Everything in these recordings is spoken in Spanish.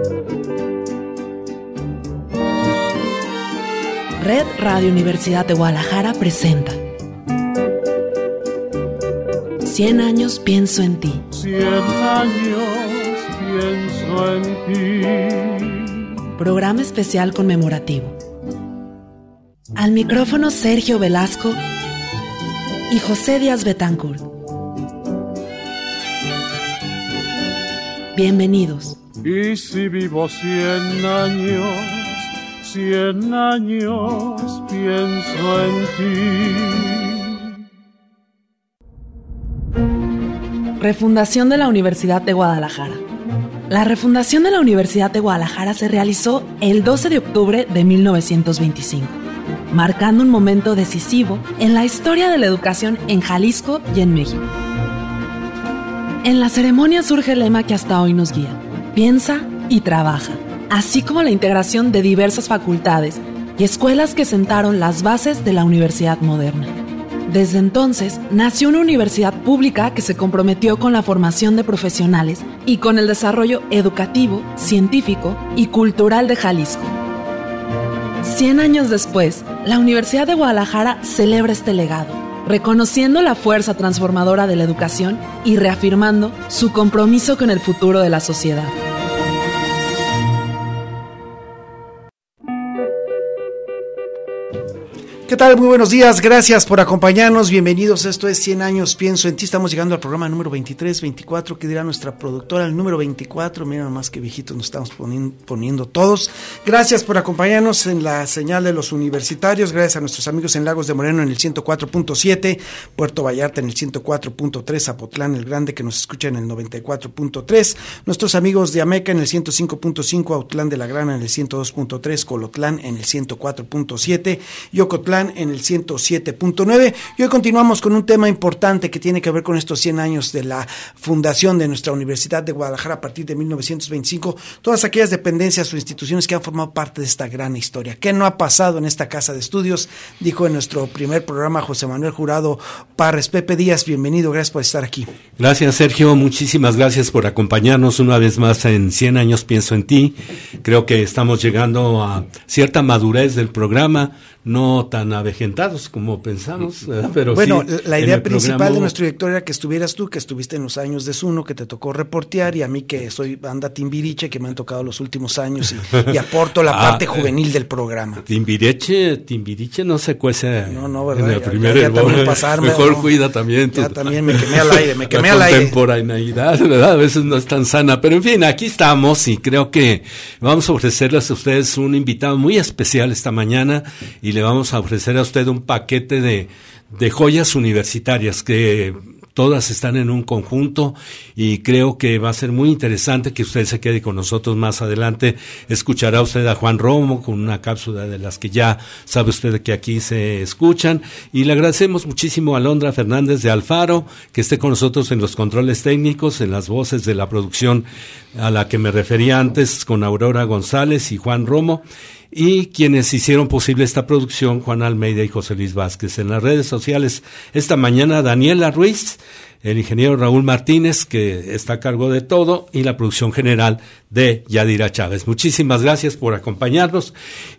Red Radio Universidad de Guadalajara presenta 100 años pienso en ti. 100 años pienso en ti. Programa especial conmemorativo. Al micrófono Sergio Velasco y José Díaz Betancourt. Bienvenidos. Y si vivo 100 años, 100 años pienso en ti. Refundación de la Universidad de Guadalajara. La refundación de la Universidad de Guadalajara se realizó el 12 de octubre de 1925, marcando un momento decisivo en la historia de la educación en Jalisco y en México. En la ceremonia surge el lema que hasta hoy nos guía: piensa y trabaja, así como la integración de diversas facultades y escuelas que sentaron las bases de la universidad moderna. Desde entonces, nació una universidad pública que se comprometió con la formación de profesionales y con el desarrollo educativo, científico y cultural de Jalisco. 100 años después, la Universidad de Guadalajara celebra este legado, reconociendo la fuerza transformadora de la educación y reafirmando su compromiso con el futuro de la sociedad. ¿Qué tal? Muy buenos días, gracias por acompañarnos, bienvenidos, esto es 100 años pienso en ti, estamos llegando al programa número 23, 24, que dirá nuestra productora, el número 24, miren nomás que viejitos nos estamos poniendo todos. Gracias por acompañarnos en la señal de los universitarios, gracias a nuestros amigos en Lagos de Moreno en el 104.7, Puerto Vallarta en el 104.3, Zapotlán el Grande que nos escucha en el 94.3, nuestros amigos de Ameca en el 105.5, Autlán de la Grana en el 102.3, Colotlán en el 104.7 y Ocotlán en el 107.9, y hoy continuamos con un tema importante que tiene que ver con estos 100 años de la fundación de nuestra Universidad de Guadalajara a partir de 1925, todas aquellas dependencias o instituciones que han formado parte de esta gran historia. ¿Qué no ha pasado en esta casa de estudios? Dijo en nuestro primer programa José Manuel Jurado Parres. Pepe Díaz, bienvenido, gracias por estar aquí. Gracias, Sergio, muchísimas gracias por acompañarnos una vez más en 100 años pienso en ti. Creo que estamos llegando a cierta madurez del programa, no tan avejentados como pensamos, pero bueno, sí, la idea principal de nuestro director era que estuvieras tú, que estuviste en los años de Zuno, que te tocó reportear, y a mí que soy banda Timbiriche, que me han tocado los últimos años y aporto la parte juvenil del programa. Timbiriche no se cuece no, ¿verdad? En el primer hervor, mejor cuida también. Ya también me quemé al aire, La contemporaneidad, ¿verdad? A veces no es tan sana, pero en fin, aquí estamos y creo que vamos a ofrecerles a ustedes un invitado muy especial esta mañana y le vamos a ofrecer a usted un paquete de joyas universitarias que todas están en un conjunto y creo que va a ser muy interesante que usted se quede con nosotros más adelante. Escuchará usted a Juan Romo con una cápsula de las que ya sabe usted que aquí se escuchan, y le agradecemos muchísimo a Alondra Fernández de Alfaro que esté con nosotros en los controles técnicos, en las voces de la producción a la que me refería antes con Aurora González y Juan Romo, y quienes hicieron posible esta producción, Juan Almeida y José Luis Vázquez. En las redes sociales, esta mañana, Daniela Ruiz, el ingeniero Raúl Martínez, que está a cargo de todo, y la producción general de Yadira Chávez. Muchísimas gracias por acompañarnos.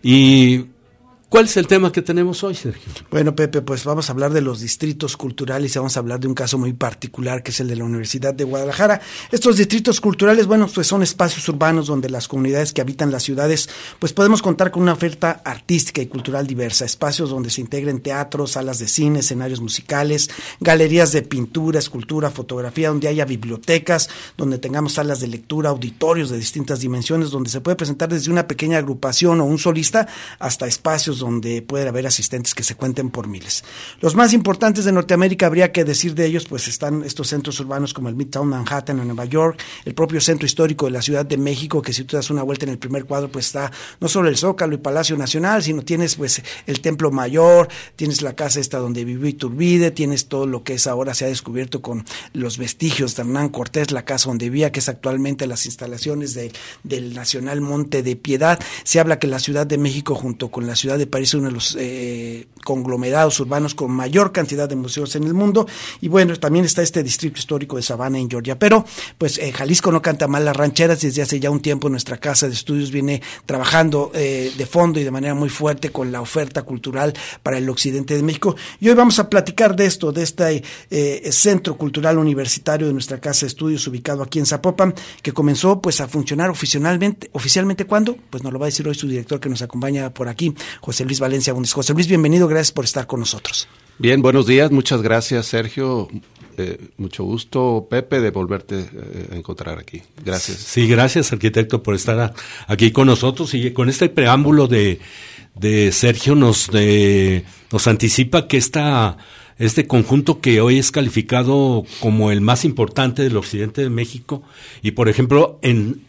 Y ¿cuál es el tema que tenemos hoy, Sergio? Bueno, Pepe, pues vamos a hablar de los distritos culturales y vamos a hablar de un caso muy particular que es el de la Universidad de Guadalajara. Estos distritos culturales, bueno, pues son espacios urbanos donde las comunidades que habitan las ciudades, pues podemos contar con una oferta artística y cultural diversa, espacios donde se integren teatros, salas de cine, escenarios musicales, galerías de pintura, escultura, fotografía, donde haya bibliotecas, donde tengamos salas de lectura, auditorios de distintas dimensiones, donde se puede presentar desde una pequeña agrupación o un solista hasta espacios donde puede haber asistentes que se cuenten por miles. Los más importantes de Norteamérica, habría que decir de ellos, pues están estos centros urbanos como el Midtown Manhattan en Nueva York, el propio centro histórico de la Ciudad de México, que si tú das una vuelta en el primer cuadro, pues está no solo el Zócalo y Palacio Nacional, sino tienes pues el Templo Mayor, tienes la casa esta donde vivió Iturbide, tienes todo lo que es ahora se ha descubierto con los vestigios de Hernán Cortés, la casa donde vivía, que es actualmente las instalaciones del Nacional Monte de Piedad. Se habla que la Ciudad de México junto con la ciudad de parece uno de los conglomerados urbanos con mayor cantidad de museos en el mundo. Y bueno, también está este distrito histórico de Savannah en Georgia. Pero pues Jalisco no canta mal las rancheras. Desde hace ya un tiempo nuestra casa de estudios viene trabajando de fondo y de manera muy fuerte con la oferta cultural para el occidente de México. Y hoy vamos a platicar de esto, de este Centro Cultural Universitario de nuestra casa de estudios ubicado aquí en Zapopan, que comenzó pues a funcionar oficialmente ¿cuándo? Pues nos lo va a decir hoy su director que nos acompaña por aquí, José Luis Valencia Bundes. José Luis, bienvenido, gracias por estar con nosotros. Bien, buenos días, muchas gracias, Sergio. Mucho gusto, Pepe, de volverte a encontrar aquí. Gracias. Sí, gracias, arquitecto, por estar aquí con nosotros. Y con este preámbulo de Sergio nos anticipa que este conjunto que hoy es calificado como el más importante del occidente de México, y por ejemplo, en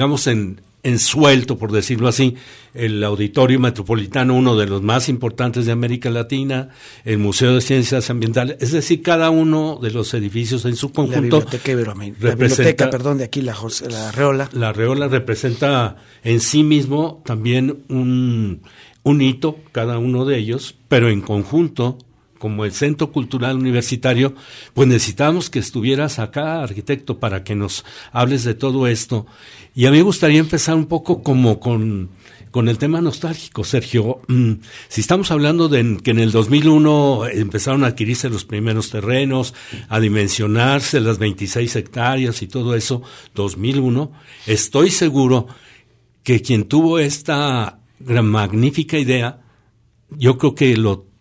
suelto, por decirlo así, el Auditorio Metropolitano, uno de los más importantes de América Latina, el Museo de Ciencias Ambientales, es decir, cada uno de los edificios en su conjunto. La biblioteca de aquí, la Arreola. La Arreola representa en sí mismo también un hito, cada uno de ellos, pero en conjunto, como el Centro Cultural Universitario, pues necesitamos que estuvieras acá, arquitecto, para que nos hables de todo esto. Y a mí me gustaría empezar un poco como con el tema nostálgico, Sergio. Si estamos hablando de que en el 2001 empezaron a adquirirse los primeros terrenos, a dimensionarse las 26 hectáreas y todo eso, 2001, estoy seguro que quien tuvo esta gran magnífica idea, yo creo que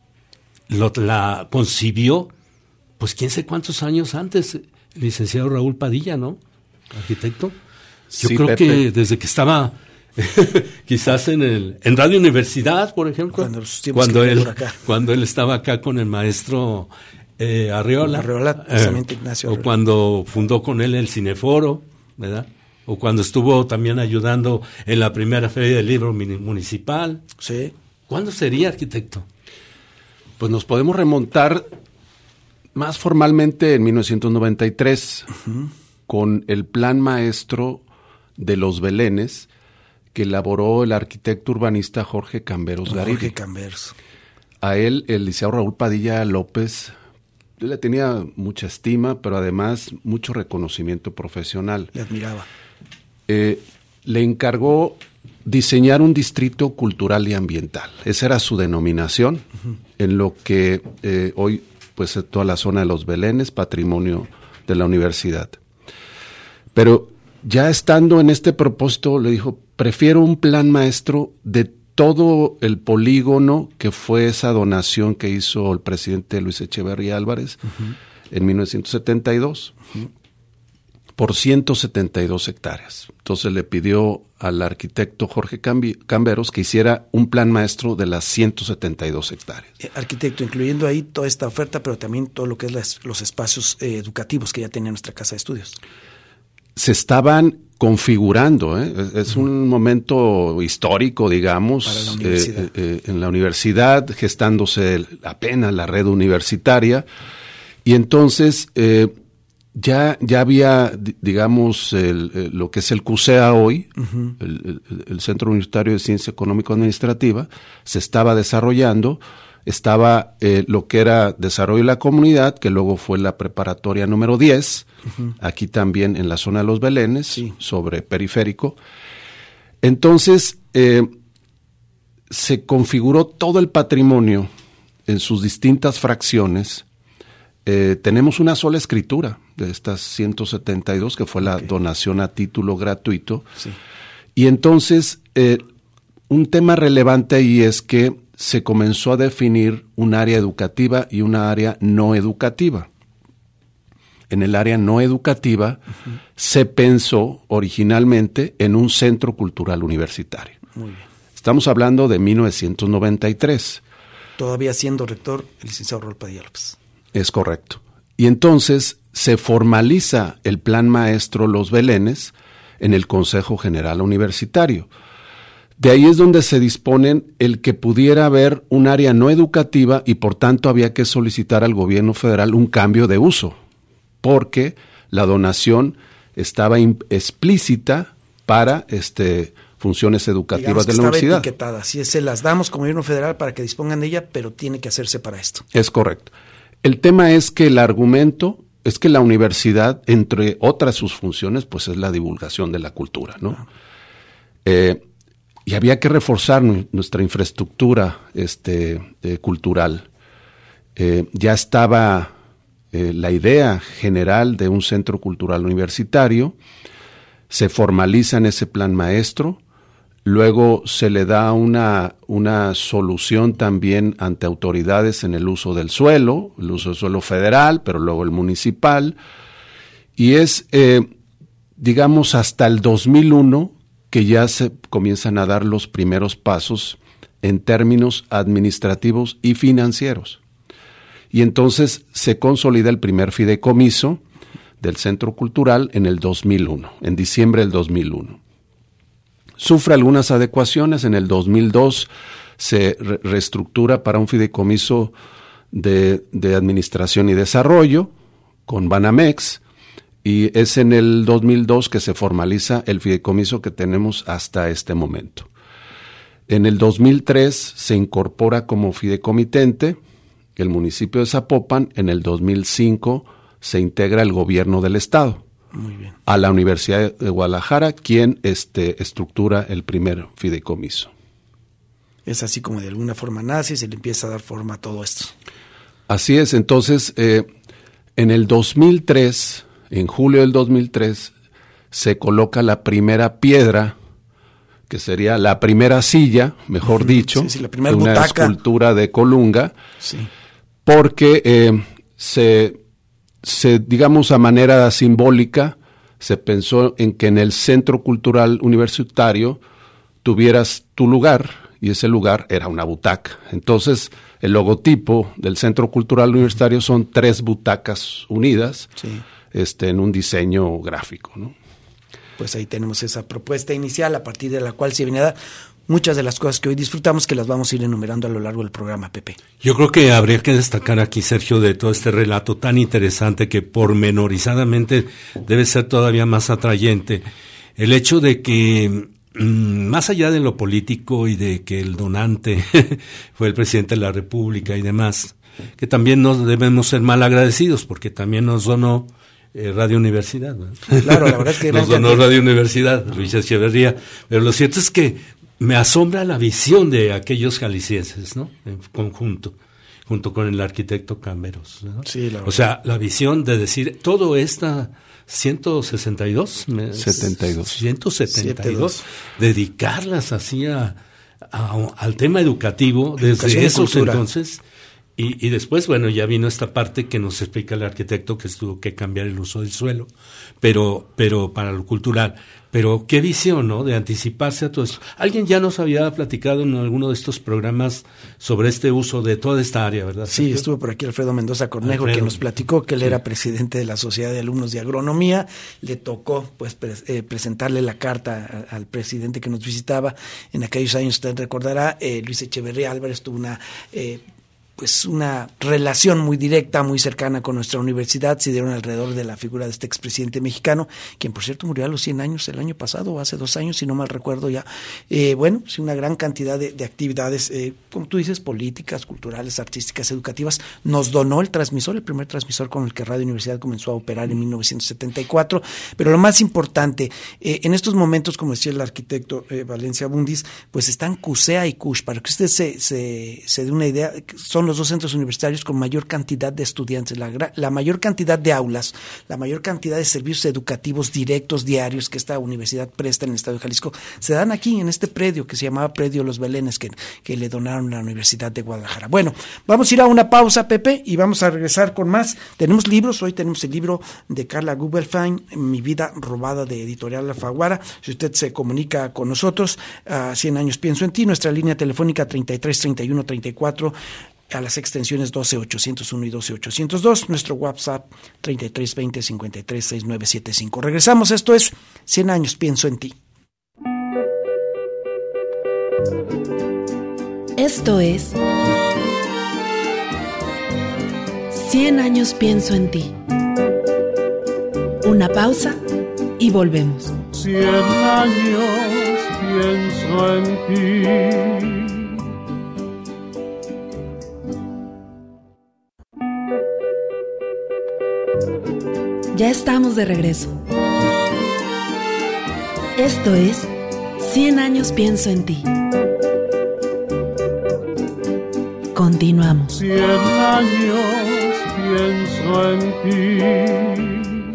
la concibió, pues quién sé cuántos años antes, el licenciado Raúl Padilla, ¿no? Arquitecto. Yo creo Pepe, que desde que estaba quizás en Radio Universidad, por ejemplo, cuando él estaba acá con el maestro Arreola, precisamente Ignacio Arreola. O cuando fundó con él el Cineforo, ¿verdad? O cuando estuvo también ayudando en la primera feria del libro municipal. Sí. ¿Cuándo sería, arquitecto? Pues nos podemos remontar más formalmente en 1993 con el plan maestro de los Belenes que elaboró el arquitecto urbanista Jorge Camberos Garibay. Jorge Camberos. A él, el licenciado Raúl Padilla López, yo le tenía mucha estima, pero además mucho reconocimiento profesional. Le admiraba. Le encargó diseñar un distrito cultural y ambiental. Esa era su denominación, en lo que hoy pues es toda la zona de los Belenes, patrimonio de la universidad. Pero ya estando en este propósito, le dijo, prefiero un plan maestro de todo el polígono que fue esa donación que hizo el presidente Luis Echeverría Álvarez en 1972. Por 172 hectáreas. Entonces le pidió al arquitecto Jorge Camberos que hiciera un plan maestro de las 172 hectáreas. Arquitecto, incluyendo ahí toda esta oferta, pero también todo lo que es los espacios educativos que ya tenía nuestra casa de estudios. Se estaban configurando, es un momento histórico, digamos, para la universidad. En la universidad, gestándose apenas la red universitaria, y entonces ya había, digamos, lo que es el CUSEA hoy, el Centro Universitario de Ciencia Económico-Administrativa, se estaba desarrollando, estaba lo que era Desarrollo de la Comunidad, que luego fue la preparatoria número 10, aquí también en la zona de los Belenes, sí, sobre Periférico. Entonces, se configuró todo el patrimonio en sus distintas fracciones. Tenemos una sola escritura de estas 172, que fue la donación a título gratuito. Sí. Y entonces, un tema relevante ahí es que se comenzó a definir un área educativa y una área no educativa. En el área no educativa se pensó originalmente en un centro cultural universitario. Muy bien. Estamos hablando de 1993. Todavía siendo rector el licenciado Raúl Padilla López. Es correcto. Y entonces se formaliza el plan maestro Los Belenes en el Consejo General Universitario. De ahí es donde se disponen el que pudiera haber un área no educativa y por tanto había que solicitar al gobierno federal un cambio de uso, porque la donación estaba explícita para funciones educativas de la estaba universidad. Etiquetada, así es, se las damos como gobierno federal para que dispongan de ella, pero tiene que hacerse para esto. Es correcto. El tema es que el argumento es que la universidad, entre otras sus funciones, pues es la divulgación de la cultura, ¿no? Y había que reforzar nuestra infraestructura cultural. Ya estaba la idea general de un centro cultural universitario, se formaliza en ese plan maestro, luego se le da una solución también ante autoridades en el uso del suelo federal, pero luego el municipal, y es, digamos, hasta el 2001 que ya se comienzan a dar los primeros pasos en términos administrativos y financieros. Y entonces se consolida el primer fideicomiso del Centro Cultural en el 2001, en diciembre del 2001. Sufre algunas adecuaciones, en el 2002 se reestructura para un fideicomiso de administración y desarrollo con Banamex, y es en el 2002 que se formaliza el fideicomiso que tenemos hasta este momento. En el 2003 se incorpora como fideicomitente el municipio de Zapopan. En el 2005 se integra el gobierno del estado. Muy bien. A la Universidad de Guadalajara, quien estructura el primer fideicomiso. Es así como de alguna forma nace y se le empieza a dar forma a todo esto. Así es. Entonces, en el 2003, en julio del 2003, se coloca la primera piedra, que sería la primera silla, mejor dicho, sí, la primera de una butaca. escultura de Colunga, Sí. porque digamos, a manera simbólica, se pensó en que en el Centro Cultural Universitario tuvieras tu lugar, y ese lugar era una butaca. Entonces, el logotipo del Centro Cultural Universitario son 3 butacas unidas, Sí. En un diseño gráfico, ¿no? Pues ahí tenemos esa propuesta inicial a partir de la cual se viene a dar muchas de las cosas que hoy disfrutamos, que las vamos a ir enumerando a lo largo del programa, Pepe. Yo creo que habría que destacar aquí, Sergio, de todo este relato tan interesante que pormenorizadamente debe ser todavía más atrayente, el hecho de que más allá de lo político y de que el donante fue el presidente de la República y demás, que también no debemos ser mal agradecidos porque también nos donó Radio Universidad, ¿no? Claro, la verdad es que nos donó Radio Universidad, Luis Echeverría, pero lo cierto es que me asombra la visión de aquellos jaliscienses, ¿no? En conjunto, junto con el arquitecto Cameros, ¿no? Sí, la verdad. O sea, la visión de decir todo esta 162, 172, dedicarlas así al tema educativo desde esos entonces. Y después, bueno, ya vino esta parte que nos explica el arquitecto que tuvo que cambiar el uso del suelo, pero para lo cultural. Pero qué visión, ¿no? De anticiparse a todo eso. Alguien ya nos había platicado en alguno de estos programas sobre este uso de toda esta área, ¿verdad? Sí, Sergio? estuvo por aquí Alfredo Mendoza Cornejo, que nos platicó que él era presidente de la Sociedad de Alumnos de Agronomía. Le tocó pues presentarle la carta al presidente que nos visitaba en aquellos años. Usted recordará, Luis Echeverría Álvarez tuvo una relación muy directa, muy cercana con nuestra universidad. Se dieron alrededor de la figura de este expresidente mexicano, quien por cierto murió a los 100 años el año pasado, o hace 2 años, si no mal recuerdo ya. Bueno, sí, una gran cantidad de actividades, como tú dices, políticas, culturales, artísticas, educativas. Nos donó el transmisor, el primer transmisor con el que Radio Universidad comenzó a operar en 1974. Pero lo más importante, en estos momentos, como decía el arquitecto Valencia Bundis, pues están CUSEA y CUSH. Para que usted se dé una idea, son los 2 centros universitarios con mayor cantidad de estudiantes, la mayor cantidad de aulas, la mayor cantidad de servicios educativos directos, diarios, que esta universidad presta en el estado de Jalisco, se dan aquí en este predio que se llamaba Predio Los Belénes, que le donaron a la Universidad de Guadalajara. Bueno, vamos a ir a una pausa, Pepe, y vamos a regresar con más. Tenemos libros, hoy tenemos el libro de Carla Gubelfein, Mi vida robada, de Editorial Alfaguara. Si usted se comunica con nosotros, 100 años pienso en ti, nuestra línea telefónica 33 31 34, a las extensiones 12-801 y 12-802, nuestro WhatsApp 3320-536975. Regresamos, esto es 100 años pienso en ti. Esto es 100 años pienso en ti. Una pausa y volvemos. 100 años pienso en ti. Ya estamos de regreso. Esto es 100 años pienso en ti. Continuamos. 100 años pienso en ti.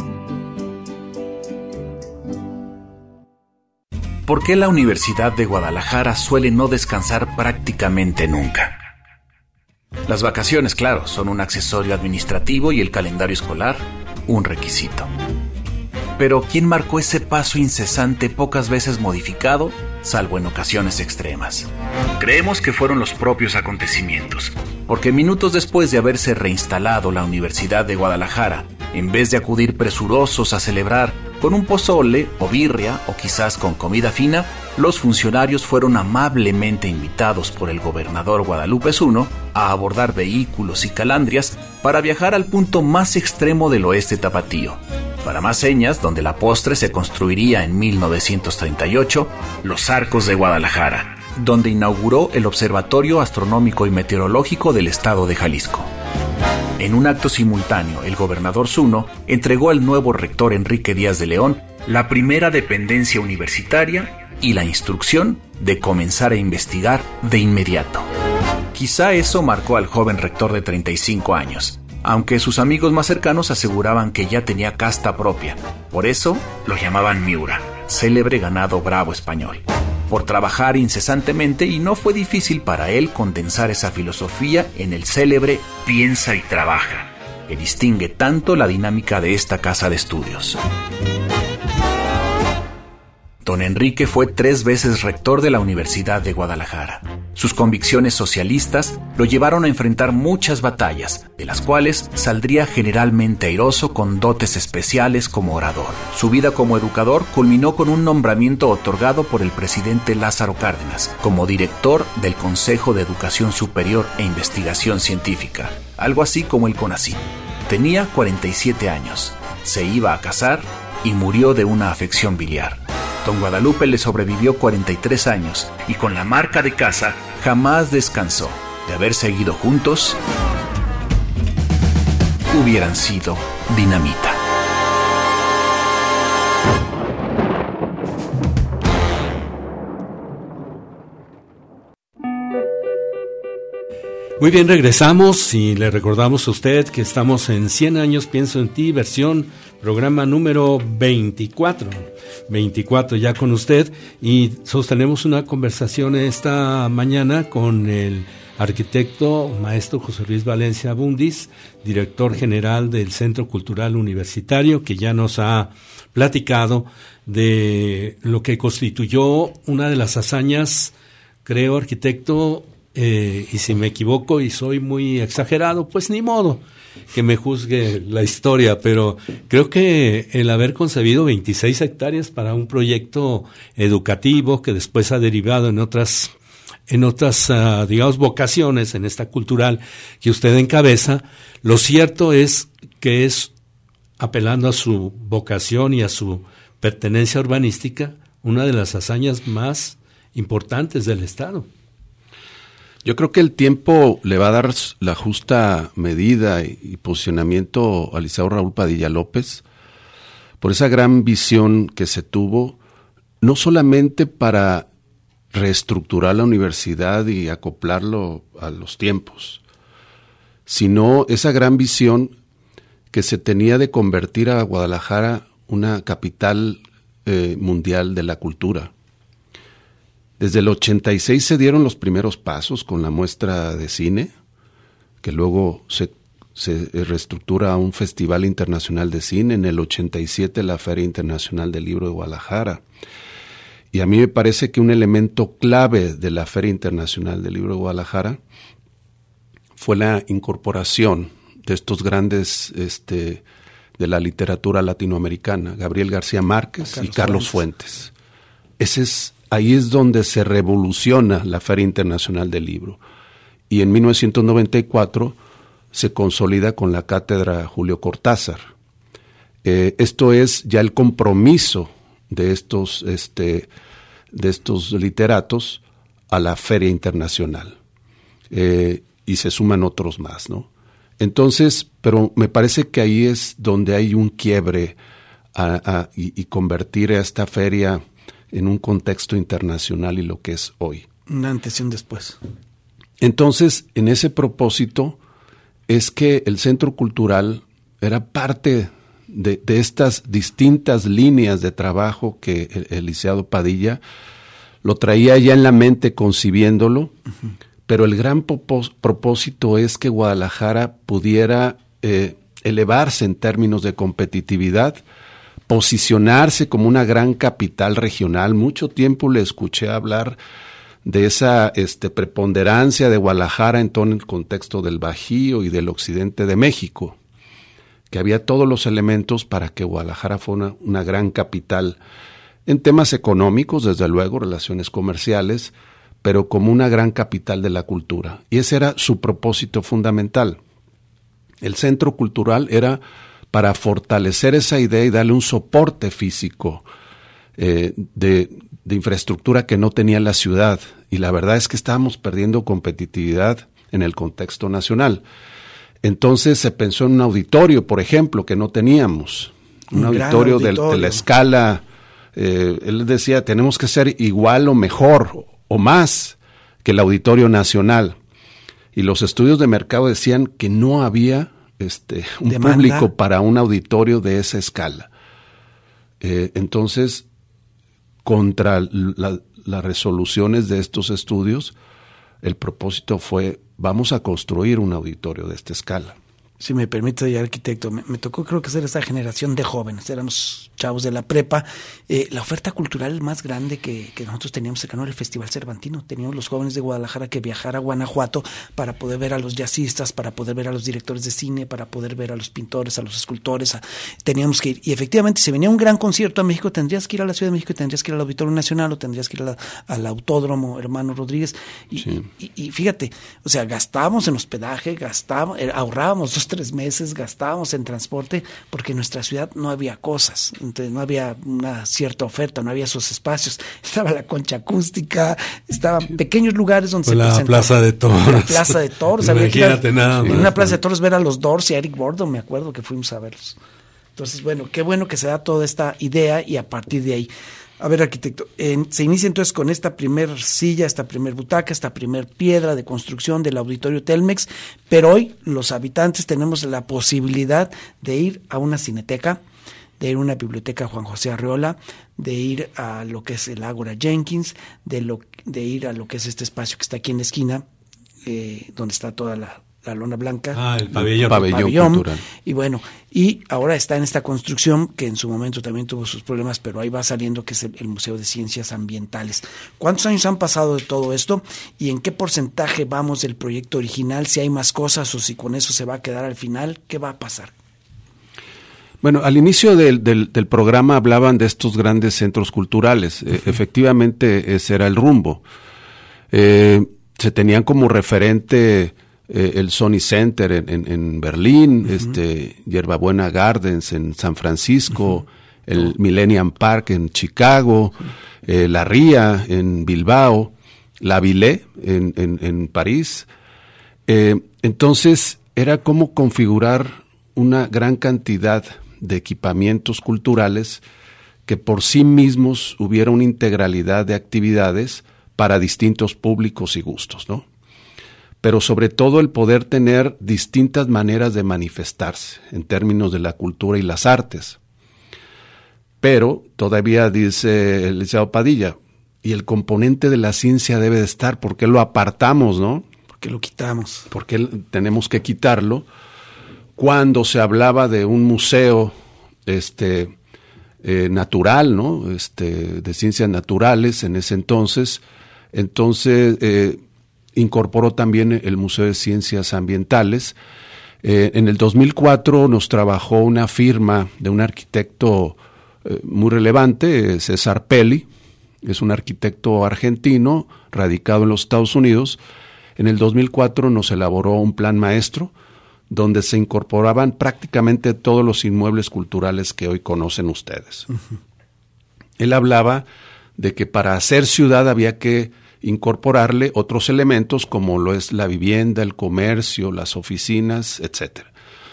¿Por qué la Universidad de Guadalajara suele no descansar prácticamente nunca? Las vacaciones, claro, son un accesorio administrativo y el calendario escolar un requisito. Pero ¿quién marcó ese paso incesante pocas veces modificado, salvo en ocasiones extremas? Creemos que fueron los propios acontecimientos, porque minutos después de haberse reinstalado la Universidad de Guadalajara, en vez de acudir presurosos a celebrar con un pozole o birria o quizás con comida fina, los funcionarios fueron amablemente invitados por el gobernador Guadalupe I a abordar vehículos y calandrias para viajar al punto más extremo del oeste tapatío. Para más señas, donde la postre se construiría en 1938, Los Arcos de Guadalajara, donde inauguró el Observatorio Astronómico y Meteorológico del estado de Jalisco. En un acto simultáneo, el gobernador Zuno entregó al nuevo rector Enrique Díaz de León la primera dependencia universitaria y la instrucción de comenzar a investigar de inmediato. Quizá eso marcó al joven rector de 35 años, aunque sus amigos más cercanos aseguraban que ya tenía casta propia. Por eso lo llamaban Miura, célebre ganado bravo español, por trabajar incesantemente, y no fue difícil para él condensar esa filosofía en el célebre piensa y trabaja, que distingue tanto la dinámica de esta casa de estudios. Don Enrique fue 3 veces rector de la Universidad de Guadalajara. Sus convicciones socialistas lo llevaron a enfrentar muchas batallas, de las cuales saldría generalmente airoso con dotes especiales como orador. Su vida como educador culminó con un nombramiento otorgado por el presidente Lázaro Cárdenas como director del Consejo de Educación Superior e Investigación Científica, algo así como el CONACYT. Tenía 47 años, se iba a casar y murió de una afección biliar. Don Guadalupe le sobrevivió 43 años y con la marca de casa jamás descansó. De haber seguido juntos, hubieran sido dinamita. Muy bien, regresamos y le recordamos a usted que estamos en 100 años pienso en ti, versión programa número 24 ya con usted, y sostenemos una conversación esta mañana con el arquitecto maestro José Luis Valencia Bundis, director general del Centro Cultural Universitario, que ya nos ha platicado de lo que constituyó una de las hazañas, creo, arquitecto, y si me equivoco y soy muy exagerado, pues ni modo que me juzgue la historia, pero creo que el haber concebido 26 hectáreas para un proyecto educativo que después ha derivado en otras digamos, vocaciones, en esta cultural que usted encabeza, lo cierto es que es, apelando a su vocación y a su pertenencia urbanística, una de las hazañas más importantes del Estado. Yo creo que el tiempo le va a dar la justa medida y posicionamiento al licenciado Raúl Padilla López por esa gran visión que se tuvo, no solamente para reestructurar la universidad y acoplarlo a los tiempos, sino esa gran visión que se tenía de convertir a Guadalajara una capital mundial de la cultura. Desde el 86 se dieron los primeros pasos con la muestra de cine, que luego se reestructura a un Festival Internacional de Cine, en el 87 la Feria Internacional del Libro de Guadalajara. Y a mí me parece que un elemento clave de la Feria Internacional del Libro de Guadalajara fue la incorporación de estos grandes de la literatura latinoamericana, Gabriel García Márquez y Carlos Fuentes. Ahí es donde se revoluciona la Feria Internacional del Libro. Y en 1994 se consolida con la Cátedra Julio Cortázar. Esto es ya el compromiso de estos de estos literatos a la Feria Internacional. Y se suman otros más, ¿no? Entonces, pero me parece que ahí es donde hay un quiebre y convertir a esta feria en un contexto internacional y lo que es hoy. Un antes y un después. Entonces, en ese propósito es que el Centro Cultural era parte de estas distintas líneas de trabajo que el licenciado Padilla lo traía ya en la mente concibiéndolo, pero el gran propósito es que Guadalajara pudiera elevarse en términos de competitividad, posicionarse como una gran capital regional. Mucho tiempo le escuché hablar de esa preponderancia de Guadalajara en todo el contexto del Bajío y del occidente de México, que había todos los elementos para que Guadalajara fuera una gran capital en temas económicos, desde luego, relaciones comerciales, pero como una gran capital de la cultura. Y ese era su propósito fundamental. El Centro Cultural era para fortalecer esa idea y darle un soporte físico de infraestructura que no tenía la ciudad. Y la verdad es que estábamos perdiendo competitividad en el contexto nacional. Entonces se pensó en un auditorio, por ejemplo, que no teníamos. Un auditorio de la escala. Él decía, tenemos que ser igual o mejor o más que el Auditorio Nacional. Y los estudios de mercado decían que no había un demanda, público para un auditorio de esa escala. Entonces, contra las resoluciones de estos estudios, el propósito fue, vamos a construir un auditorio de esta escala. Si me permite, ya arquitecto, me tocó creo que ser esa generación de jóvenes, éramos chavos de la prepa. La oferta cultural más grande que nosotros teníamos cercano era el Festival Cervantino. Teníamos los jóvenes de Guadalajara que viajar a Guanajuato para poder ver a los jazzistas, para poder ver a los directores de cine, para poder ver a los pintores, a los escultores. Teníamos que ir. Y efectivamente, si venía un gran concierto a México, tendrías que ir a la Ciudad de México, tendrías que ir al Auditorio Nacional o tendrías que ir al Autódromo Hermano Rodríguez. Y fíjate, o sea, gastábamos en hospedaje, ahorrábamos 2-3 meses, gastábamos en transporte, porque en nuestra ciudad no había cosas. Entonces no había una cierta oferta, no había esos espacios. Estaba la Concha Acústica, estaban pequeños lugares donde se presentaba. Plaza de Toros. La Plaza de Toros. Imagínate nada más. En una Plaza de Toros ver a los Doors y a Eric Burdon, me acuerdo que fuimos a verlos. Entonces, bueno, qué bueno que se da toda esta idea y a partir de ahí. A ver, arquitecto, se inicia entonces con esta primer silla, esta primer butaca, esta primer piedra de construcción del Auditorio Telmex, pero hoy los habitantes tenemos la posibilidad de ir a una cineteca, de ir a una biblioteca Juan José Arreola, de ir a lo que es el Ágora Jenkins, de ir a lo que es este espacio que está aquí en la esquina, donde está toda la lona blanca. El pabellón cultural. Y bueno, y ahora está en esta construcción que en su momento también tuvo sus problemas, pero ahí va saliendo, que es el Museo de Ciencias Ambientales. ¿Cuántos años han pasado de todo esto y en qué porcentaje vamos del proyecto original? Si hay más cosas o si con eso se va a quedar al final, ¿qué va a pasar? Bueno, al inicio del programa hablaban de estos grandes centros culturales. Efectivamente, ese era el rumbo. Se tenían como referente el Sony Center en Berlín, Hierbabuena Gardens en San Francisco, el Millennium Park en Chicago, la RIA en Bilbao, la Villette en París. Entonces, era como configurar una gran cantidad de equipamientos culturales que por sí mismos hubiera una integralidad de actividades para distintos públicos y gustos, ¿no? Pero sobre todo el poder tener distintas maneras de manifestarse en términos de la cultura y las artes. Pero todavía dice el licenciado Padilla, y el componente de la ciencia debe de estar, ¿por qué lo apartamos, no? ¿Por qué lo quitamos? ¿Por qué tenemos que quitarlo? Cuando se hablaba de un museo natural, ¿no? De ciencias naturales en ese entonces incorporó también el Museo de Ciencias Ambientales. En el 2004 nos trabajó una firma de un arquitecto muy relevante, César Pelli, es un arquitecto argentino radicado en los Estados Unidos. En el 2004 nos elaboró un plan maestro donde se incorporaban prácticamente todos los inmuebles culturales que hoy conocen ustedes. Él hablaba de que para hacer ciudad había que incorporarle otros elementos como lo es la vivienda, el comercio, las oficinas, etcétera.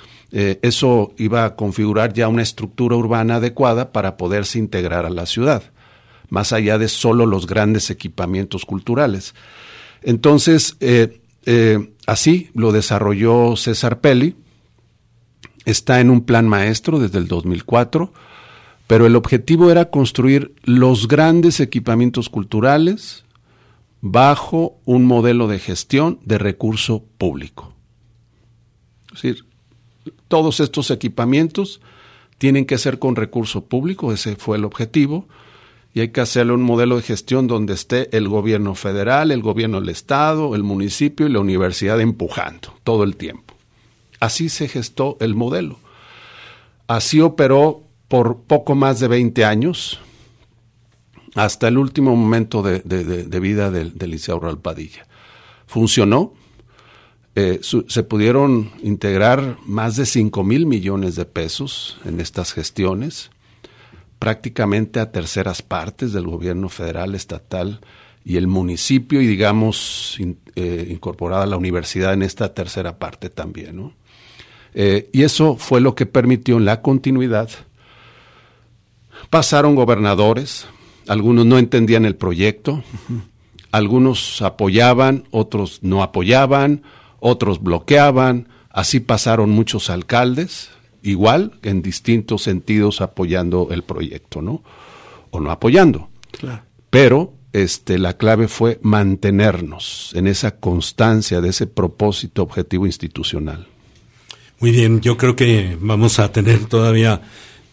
Eso iba a configurar ya una estructura urbana adecuada para poderse integrar a la ciudad, más allá de solo los grandes equipamientos culturales. Entonces, así lo desarrolló César Pelli, está en un plan maestro desde el 2004, pero el objetivo era construir los grandes equipamientos culturales bajo un modelo de gestión de recurso público. Es decir, todos estos equipamientos tienen que ser con recurso público, ese fue el objetivo, y hay que hacerle un modelo de gestión donde esté el gobierno federal, el gobierno del estado, el municipio y la universidad empujando todo el tiempo. Así se gestó el modelo. Así operó por poco más de 20 años, hasta el último momento de vida del Liceo Raúl Padilla. Funcionó. Se pudieron integrar más de 5,000 millones de pesos en estas gestiones, prácticamente a terceras partes del gobierno federal, estatal y el municipio, y digamos incorporada la universidad en esta tercera parte también, ¿no? Y eso fue lo que permitió en la continuidad. Pasaron gobernadores, algunos no entendían el proyecto, algunos apoyaban, otros no apoyaban, otros bloqueaban, así pasaron muchos alcaldes, igual, en distintos sentidos apoyando el proyecto, ¿no? O no apoyando. Claro. Pero la clave fue mantenernos en esa constancia de ese propósito objetivo institucional. Muy bien, yo creo que vamos a tener todavía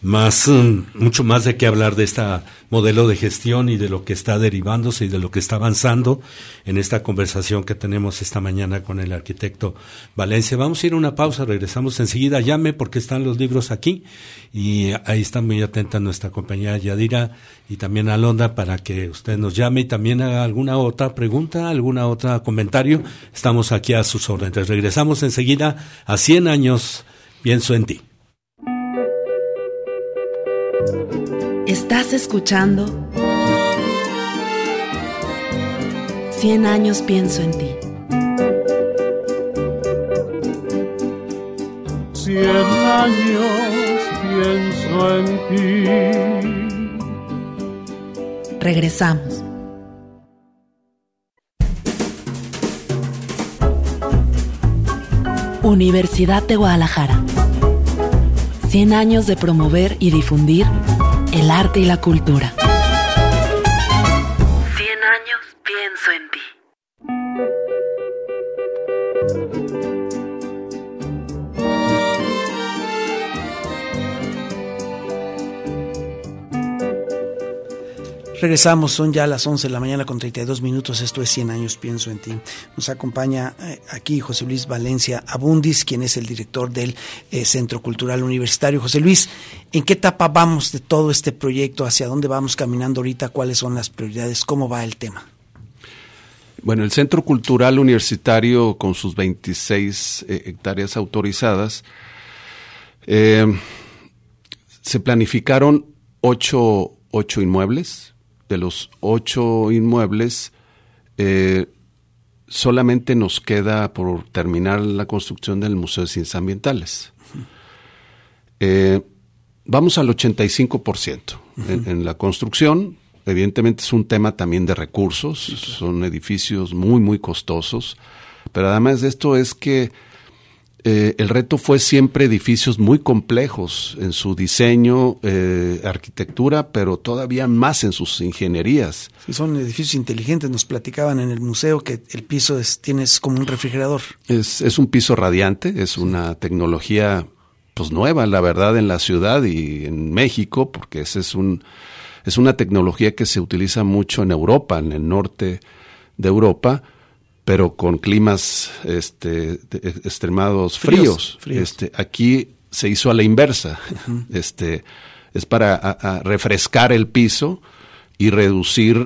mucho más de qué hablar de este modelo de gestión y de lo que está derivándose y de lo que está avanzando en esta conversación que tenemos esta mañana con el arquitecto Valencia. Vamos a ir a una pausa, regresamos enseguida. Llame porque están los libros aquí y ahí está muy atenta nuestra compañera Yadira y también Alondra para que usted nos llame y también haga alguna otra pregunta, alguna otra comentario. Estamos aquí a sus órdenes. Regresamos enseguida a 100 años pienso en ti. Estás escuchando 100 años pienso en ti. 100 años pienso en ti. Regresamos. Universidad de Guadalajara. 100 años de promover y difundir el arte y la cultura. 100 años pienso en ti. Regresamos, son ya las 11 de la mañana con 32 minutos, esto es 100 años pienso en ti. Nos acompaña aquí José Luis Valencia Abundis, quien es el director del Centro Cultural Universitario. José Luis, ¿en qué etapa vamos de todo este proyecto? ¿Hacia dónde vamos caminando ahorita? ¿Cuáles son las prioridades? ¿Cómo va el tema? Bueno, el Centro Cultural Universitario, con sus 26 hectáreas autorizadas, se planificaron 8 inmuebles. De los 8 inmuebles, solamente nos queda por terminar la construcción del Museo de Ciencias Ambientales. Vamos al 85% en la construcción. Evidentemente es un tema también de recursos, sí, claro. Son edificios muy, muy costosos, pero además de esto es que el reto fue siempre edificios muy complejos en su diseño, arquitectura, pero todavía más en sus ingenierías. Sí, son edificios inteligentes. Nos platicaban en el museo que el piso es como un refrigerador. Es un piso radiante, es una tecnología pues nueva, la verdad, en la ciudad y en México, porque es una tecnología que se utiliza mucho en Europa, en el norte de Europa, pero con climas extremados fríos. Aquí se hizo a la inversa. Es para refrescar el piso y reducir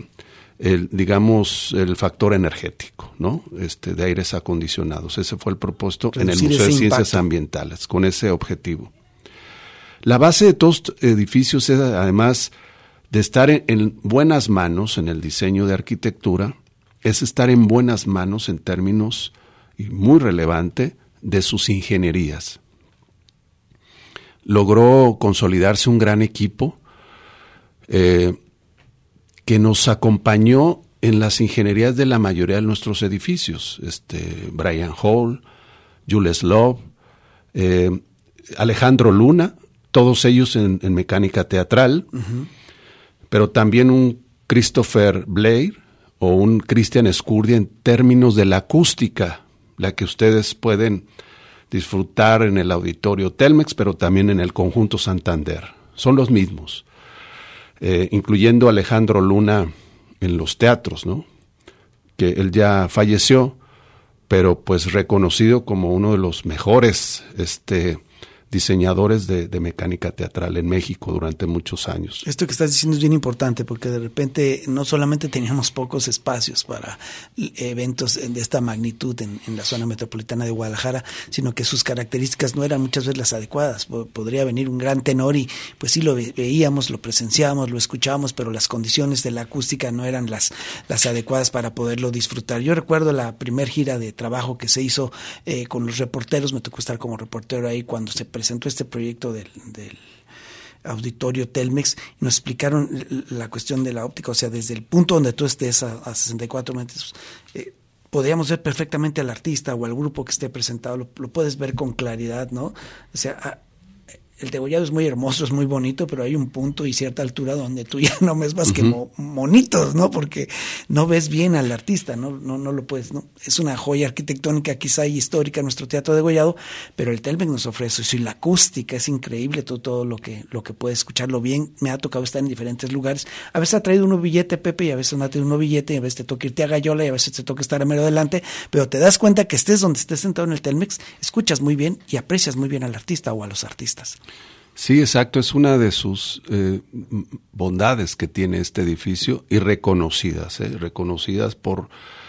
el factor energético, ¿no? De aires acondicionados. Ese fue el propósito en el Museo de Ciencias Ambientales, con ese objetivo. La base de todos estos edificios es además de estar en buenas manos en el diseño de arquitectura, es estar en buenas manos en términos, y muy relevante, de sus ingenierías. Logró consolidarse un gran equipo que nos acompañó en las ingenierías de la mayoría de nuestros edificios. Brian Hall, Jules Love, Alejandro Luna, todos ellos en mecánica teatral, pero también un Christopher Blair o un Christian Scurdia en términos de la acústica, la que ustedes pueden disfrutar en el Auditorio Telmex, pero también en el Conjunto Santander. Son los mismos, incluyendo a Alejandro Luna en los teatros, ¿no? Que él ya falleció, pero pues reconocido como uno de los mejores diseñadores de mecánica teatral en México durante muchos años. Esto que estás diciendo es bien importante, porque de repente no solamente teníamos pocos espacios para eventos de esta magnitud en la zona metropolitana de Guadalajara, sino que sus características no eran muchas veces las adecuadas. Podría venir un gran tenor y pues sí lo veíamos, lo presenciábamos, lo escuchábamos, pero las condiciones de la acústica no eran las adecuadas para poderlo disfrutar. Yo recuerdo la primer gira de trabajo que se hizo con los reporteros, me tocó estar como reportero ahí cuando se presentó este proyecto del Auditorio Telmex, y nos explicaron la cuestión de la óptica, o sea, desde el punto donde tú estés a 64 metros, podríamos ver perfectamente al artista o al grupo que esté presentado, lo puedes ver con claridad, ¿no? O sea, el degollado es muy hermoso, es muy bonito, pero hay un punto y cierta altura donde tú ya no ves más que monitos, ¿no? Porque no ves bien al artista, no lo puedes, ¿no? Es una joya arquitectónica quizá y histórica nuestro teatro degollado, pero el Telmex nos ofrece eso, y la acústica es increíble, todo lo que puedes escucharlo bien. Me ha tocado estar en diferentes lugares, a veces ha traído uno billete, Pepe, y a veces no ha traído uno billete, y a veces te toca irte a Gallola, y a veces te toca estar a mero adelante, pero te das cuenta que estés donde estés sentado en el Telmex, escuchas muy bien y aprecias muy bien al artista o a los artistas. Sí, exacto, es una de sus bondades que tiene este edificio, y reconocidas por,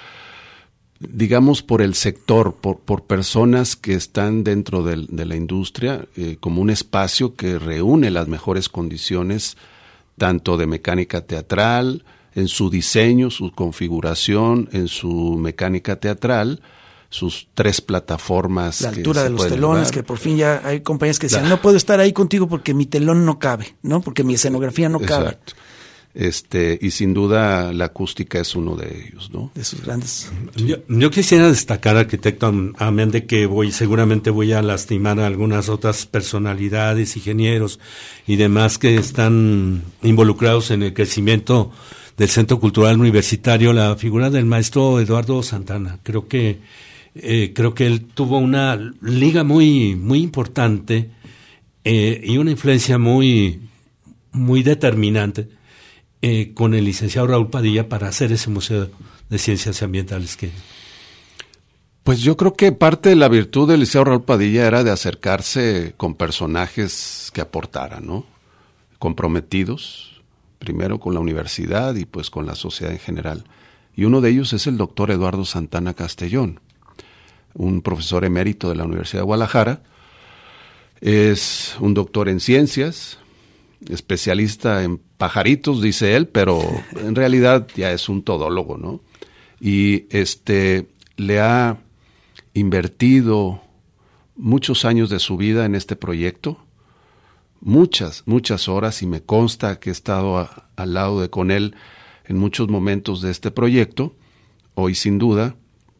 digamos, por el sector, por personas que están dentro de la industria, como un espacio que reúne las mejores condiciones, tanto de mecánica teatral, en su diseño, su configuración, en su mecánica teatral, sus 3 plataformas. La altura de los telones, que por fin ya hay compañías que decían, no puedo estar ahí contigo porque mi telón no cabe, ¿no? Porque mi escenografía no cabe. Exacto. Y sin duda la acústica es uno de ellos, ¿no? De sus grandes. Yo quisiera destacar, arquitecto, amén de que seguramente voy a lastimar a algunas otras personalidades, ingenieros y demás que están involucrados en el crecimiento del Centro Cultural Universitario, la figura del maestro Eduardo Santana. Creo que él tuvo una liga muy, muy importante y una influencia muy, muy determinante con el licenciado Raúl Padilla para hacer ese Museo de Ciencias Ambientales que... Pues yo creo que parte de la virtud del licenciado Raúl Padilla era de acercarse con personajes que aportaran, ¿no? Comprometidos, primero con la universidad y pues con la sociedad en general. Y uno de ellos es el doctor Eduardo Santana Castellón, un profesor emérito de la Universidad de Guadalajara. Es un doctor en ciencias, especialista en pajaritos, dice él, pero en realidad ya es un todólogo, ¿no? Y le ha invertido muchos años de su vida en este proyecto, muchas horas, y me consta que he estado al lado con él en muchos momentos de este proyecto. Hoy sin duda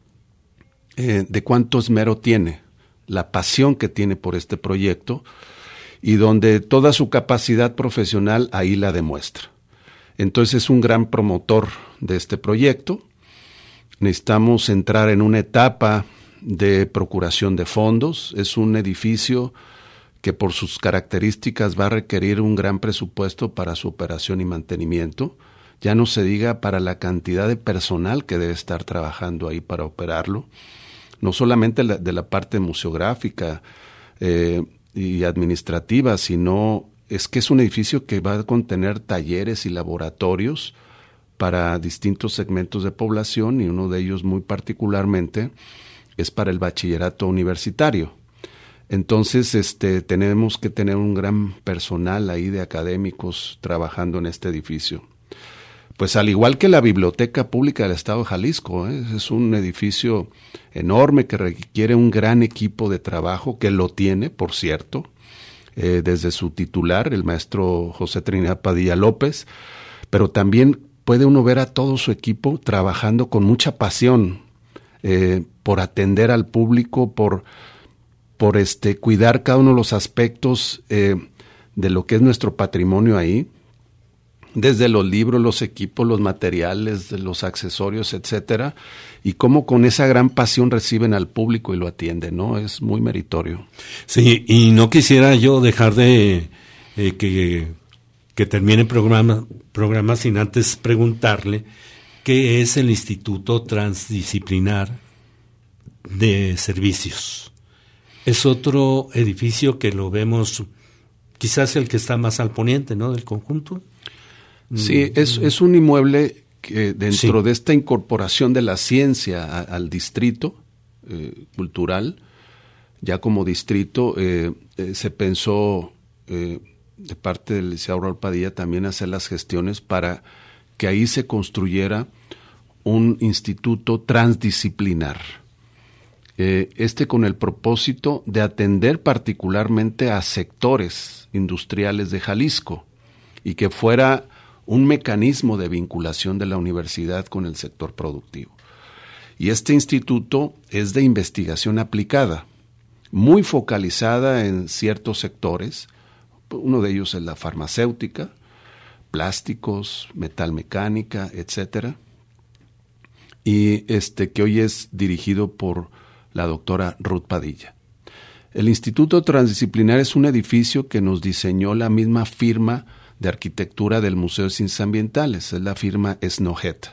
de cuánto esmero tiene, la pasión que tiene por este proyecto, y donde toda su capacidad profesional ahí la demuestra. Entonces es un gran promotor de este proyecto. Necesitamos entrar en una etapa de procuración de fondos. Es un edificio que por sus características va a requerir un gran presupuesto para su operación y mantenimiento. Ya no se diga para la cantidad de personal que debe estar trabajando ahí para operarlo. No solamente de la parte museográfica y administrativa, sino es que es un edificio que va a contener talleres y laboratorios para distintos segmentos de población, y uno de ellos muy particularmente es para el bachillerato universitario. Entonces, tenemos que tener un gran personal ahí de académicos trabajando en este edificio. Pues al igual que la Biblioteca Pública del Estado de Jalisco, es un edificio enorme que requiere un gran equipo de trabajo, que lo tiene, por cierto, desde su titular, el maestro José Trinidad Padilla López, pero también puede uno ver a todo su equipo trabajando con mucha pasión por atender al público, por cuidar cada uno de los aspectos de lo que es nuestro patrimonio ahí, desde los libros, los equipos, los materiales, los accesorios, etcétera, y cómo con esa gran pasión reciben al público y lo atienden, ¿no? Es muy meritorio. Sí, y no quisiera yo dejar de que termine el programa sin antes preguntarle qué es el Instituto Transdisciplinar de Servicios. Es otro edificio que lo vemos, quizás el que está más al poniente, ¿no?, del conjunto. Sí, es un inmueble que dentro de esta incorporación de la ciencia al distrito cultural, ya como distrito, se pensó de parte del licenciado Raúl Padilla también hacer las gestiones para que ahí se construyera un instituto transdisciplinar. Con el propósito de atender particularmente a sectores industriales de Jalisco y que fuera un mecanismo de vinculación de la universidad con el sector productivo. Y este instituto es de investigación aplicada, muy focalizada en ciertos sectores. Uno de ellos es la farmacéutica, plásticos, metalmecánica, etcétera. Y que hoy es dirigido por la doctora Ruth Padilla. El Instituto Transdisciplinar es un edificio que nos diseñó la misma firma de arquitectura del Museo de Ciencias Ambientales, es la firma Snojet,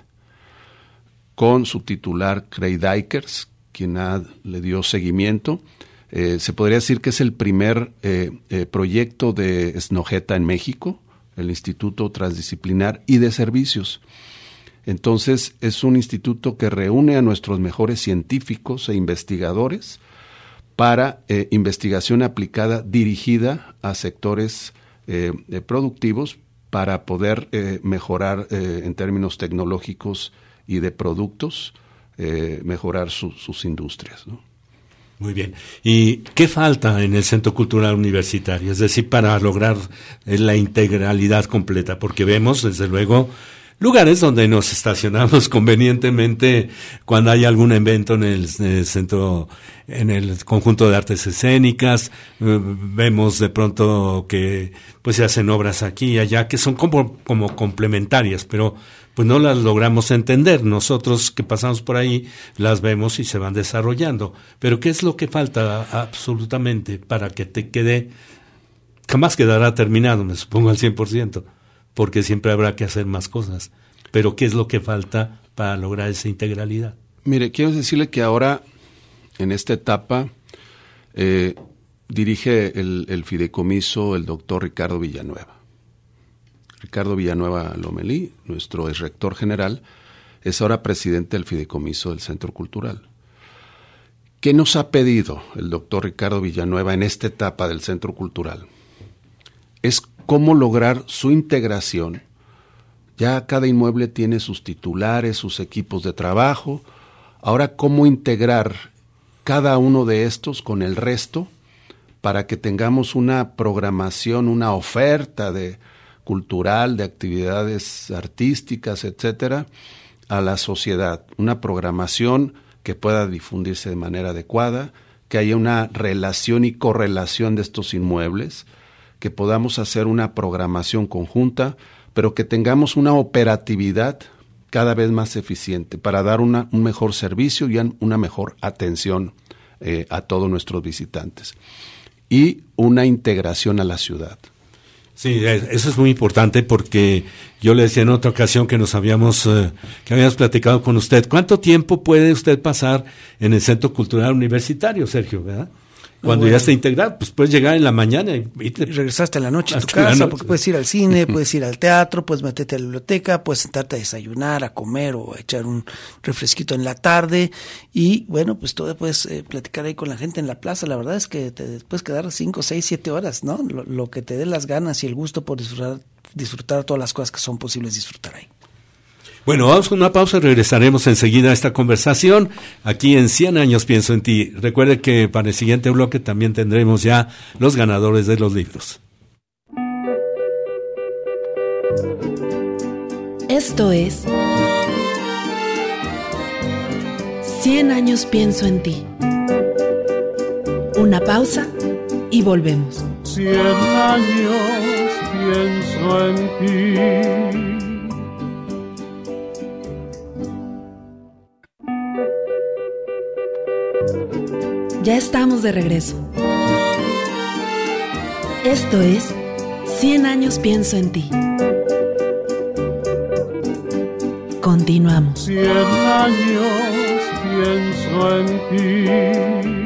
con su titular Craig Dykers, quien le dio seguimiento. Se podría decir que es el primer proyecto de Snojeta en México, el Instituto Transdisciplinar y de Servicios. Entonces, es un instituto que reúne a nuestros mejores científicos e investigadores para investigación aplicada dirigida a sectores productivos para poder mejorar en términos tecnológicos y de productos, mejorar sus industrias, ¿no? Muy bien. ¿Y qué falta en el Centro Cultural Universitario? Es decir, para lograr la integralidad completa, porque vemos, desde luego, lugares donde nos estacionamos convenientemente cuando hay algún evento en el centro, en el conjunto de artes escénicas. Vemos de pronto que pues se hacen obras aquí y allá que son como complementarias, pero pues no las logramos entender. Nosotros que pasamos por ahí las vemos y se van desarrollando. Pero ¿qué es lo que falta absolutamente para que te quede? Jamás quedará terminado, me supongo, al 100%. Porque siempre habrá que hacer más cosas. Pero ¿qué es lo que falta para lograr esa integralidad? Mire, quiero decirle que ahora, en esta etapa, dirige el fideicomiso el doctor Ricardo Villanueva. Ricardo Villanueva Lomelí, nuestro exrector general, es ahora presidente del fideicomiso del Centro Cultural. ¿Qué nos ha pedido el doctor Ricardo Villanueva en esta etapa del Centro Cultural? Es cómo lograr su integración. Ya cada inmueble tiene sus titulares, sus equipos de trabajo. Ahora, cómo integrar cada uno de estos con el resto para que tengamos una programación, una oferta cultural, de actividades artísticas, etcétera, a la sociedad. Una programación que pueda difundirse de manera adecuada, que haya una relación y correlación de estos inmuebles, que podamos hacer una programación conjunta, pero que tengamos una operatividad cada vez más eficiente para dar un mejor servicio y una mejor atención a todos nuestros visitantes. Y una integración a la ciudad. Sí, eso es muy importante porque yo le decía en otra ocasión que habíamos platicado con usted. ¿Cuánto tiempo puede usted pasar en el Centro Cultural Universitario, Sergio, verdad? Cuando ya está integrado, pues puedes llegar en la mañana y regresaste en la noche a tu casa, porque puedes ir al cine, puedes ir al teatro, puedes meterte a la biblioteca, puedes sentarte a desayunar, a comer o a echar un refresquito en la tarde y bueno, pues todo puedes platicar ahí con la gente en la plaza. La verdad es que te puedes quedar 5, 6, 7 horas, ¿no? Lo que te dé las ganas y el gusto por disfrutar todas las cosas que son posibles disfrutar ahí. Bueno, vamos con una pausa y regresaremos enseguida a esta conversación aquí en 100 años pienso en ti. Recuerde que para el siguiente bloque también tendremos ya los ganadores de los libros. Esto es 100 años pienso en ti. Una pausa y volvemos. 100 años pienso en ti. Ya estamos de regreso. Esto es 100 años pienso en ti. Continuamos. 100 años pienso en ti.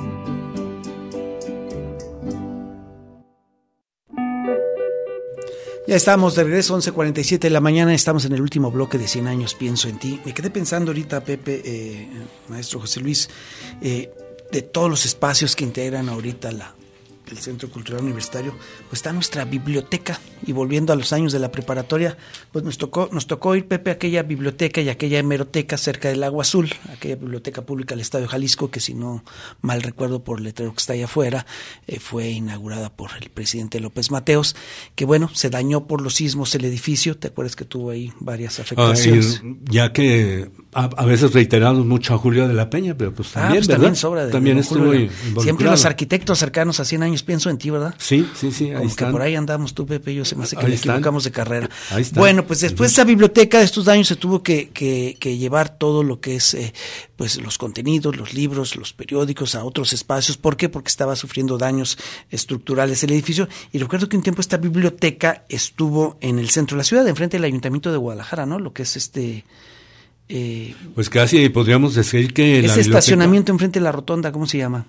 Ya estamos de regreso, 11:47 de la mañana, estamos en el último bloque de 100 años pienso en ti. Me quedé pensando ahorita, Pepe, maestro José Luis, de todos los espacios que integran ahorita el Centro Cultural Universitario, pues está nuestra biblioteca. Y volviendo a los años de la preparatoria, pues nos tocó ir, Pepe, a aquella biblioteca y aquella hemeroteca cerca del Agua Azul, aquella biblioteca pública del Estado de Jalisco, que si no mal recuerdo por el letrero que está allá afuera, fue inaugurada por el presidente López Mateos, que bueno, se dañó por los sismos el edificio. ¿Te acuerdas que tuvo ahí varias afectaciones? Ya que a veces reiteramos mucho a Julio de la Peña, pero pues también, pues también sobra también estuvo involucrado. Siempre los arquitectos cercanos a 100 años pienso en ti, ¿verdad? Sí, ahí están. Que por ahí andamos tú, Pepe, yo se me hace que ahí le equivocamos de carrera. Ahí está. Bueno, pues después de esa biblioteca de estos daños se tuvo que llevar todo lo que es pues los contenidos, los libros, los periódicos a otros espacios. ¿Por qué? Porque estaba sufriendo daños estructurales el edificio. Y recuerdo que un tiempo esta biblioteca estuvo en el centro de la ciudad, enfrente del Ayuntamiento de Guadalajara, ¿no? Lo que es pues casi podríamos decir que ese estacionamiento enfrente de la rotonda, ¿cómo se llama?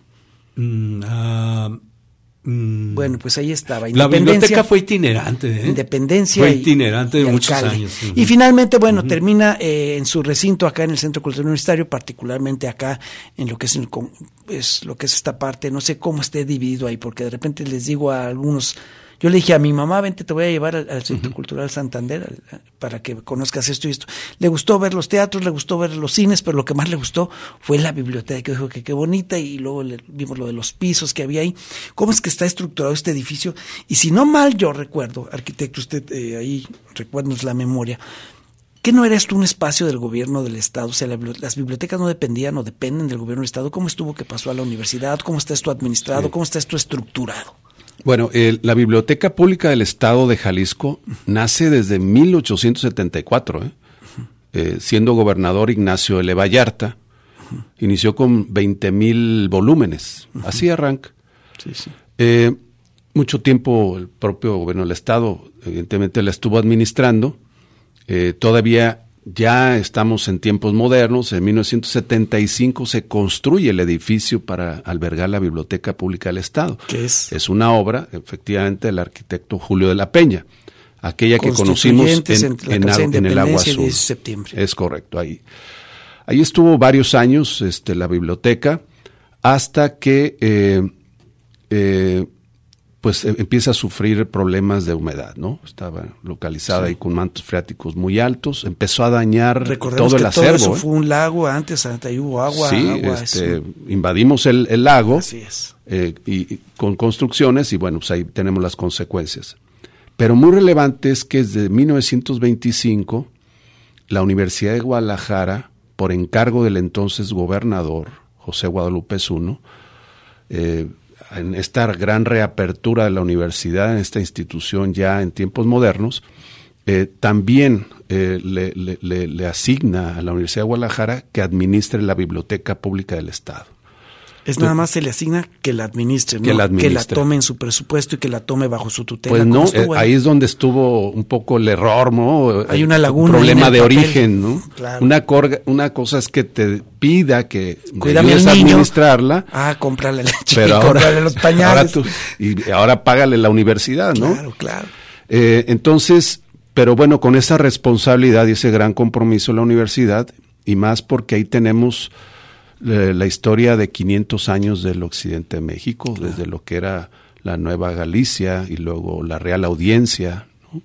Bueno, pues ahí estaba. La biblioteca fue itinerante. Independencia. Fue itinerante de muchos años. Y finalmente, bueno, termina en su recinto acá en el Centro Cultural Universitario, particularmente acá en lo que es lo que es esta parte. No sé cómo esté dividido ahí, porque de repente les digo a algunos. Yo le dije a mi mamá, vente, te voy a llevar al Centro Cultural Santander para que conozcas esto y esto. Le gustó ver los teatros, le gustó ver los cines, pero lo que más le gustó fue la biblioteca, que dijo que qué bonita, y luego vimos lo de los pisos que había ahí. ¿Cómo es que está estructurado este edificio? Y si no mal yo recuerdo, arquitecto, usted ahí recuérdenos la memoria, ¿qué no era esto un espacio del gobierno del Estado? O sea, las bibliotecas no dependían o dependen del gobierno del Estado. ¿Cómo estuvo que pasó a la universidad? ¿Cómo está esto administrado? Sí. ¿Cómo está esto estructurado? Bueno, la Biblioteca Pública del Estado de Jalisco nace desde 1874, siendo gobernador Ignacio L. Vallarta. Inició con 20,000 volúmenes, así arranca. Sí. Mucho tiempo el propio gobierno del Estado, evidentemente, la estuvo administrando. Todavía ya estamos en tiempos modernos. En 1975 se construye el edificio para albergar la Biblioteca Pública del Estado. ¿Qué es? Es una obra, efectivamente, del arquitecto Julio de la Peña, aquella que conocimos en el Agua Azul. 10 de septiembre. Es correcto, ahí estuvo varios años la biblioteca, hasta que pues empieza a sufrir problemas de humedad, ¿no? Estaba localizada ahí con mantos freáticos muy altos, empezó a dañar todo el acervo. Todo eso fue un lago antes ahí hubo agua. Sí, agua, invadimos el lago. Así es. Y con construcciones, y bueno, pues ahí tenemos las consecuencias. Pero muy relevante es que desde 1925 la Universidad de Guadalajara, por encargo del entonces gobernador José Guadalupe Zuno, en esta gran reapertura de la universidad, en esta institución ya en tiempos modernos, también le asigna a la Universidad de Guadalajara que administre la Biblioteca Pública del Estado. Es nada más se le asigna que la administre, ¿no? Que la tome en su presupuesto y que la tome bajo su tutela. Pues no, ahí es donde estuvo un poco el error, ¿no? Hay una laguna. Un problema de papel. origen, ¿no? Claro. Una cosa es que te pida que Cuídame ayudes al a niño. Administrarla. Cómprale leche, Pero cómprale los pañales. Ahora págale la universidad, ¿no? Claro. Entonces, pero bueno, con esa responsabilidad y ese gran compromiso de la universidad, y más porque ahí tenemos la historia de 500 años del occidente de México, desde lo que era la Nueva Galicia y luego la Real Audiencia, ¿no?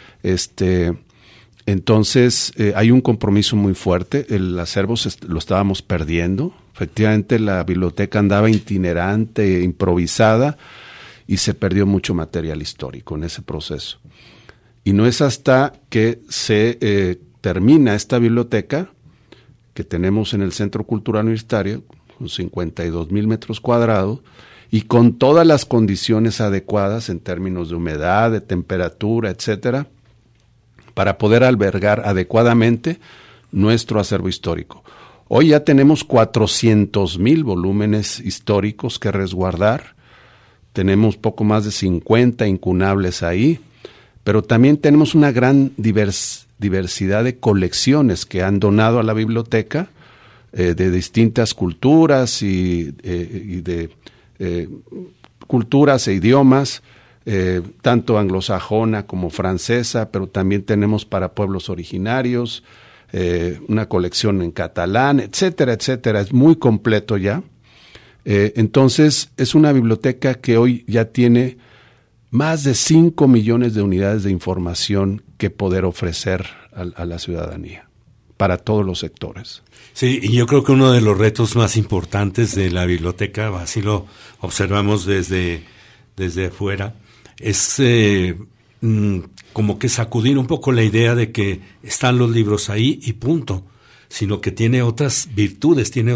Entonces hay un compromiso muy fuerte. El acervo lo estábamos perdiendo. Efectivamente, la biblioteca andaba itinerante, improvisada, y se perdió mucho material histórico en ese proceso. Y no es hasta que se termina esta biblioteca que tenemos en el Centro Cultural Universitario, con 52,000 metros cuadrados, y con todas las condiciones adecuadas en términos de humedad, de temperatura, etcétera, para poder albergar adecuadamente nuestro acervo histórico. Hoy ya tenemos 400,000 volúmenes históricos que resguardar, tenemos poco más de 50 incunables ahí, pero también tenemos una gran diversidad de colecciones que han donado a la biblioteca de distintas culturas y de culturas e idiomas, tanto anglosajona como francesa, pero también tenemos para pueblos originarios, una colección en catalán, etcétera, etcétera. Es muy completo ya. Entonces, es una biblioteca que hoy ya tiene más de 5 millones de unidades de información que poder ofrecer a la ciudadanía, para todos los sectores. Sí, y yo creo que uno de los retos más importantes de la biblioteca, así lo observamos desde afuera, es como que sacudir un poco la idea de que están los libros ahí y punto, sino que tiene otras virtudes, tiene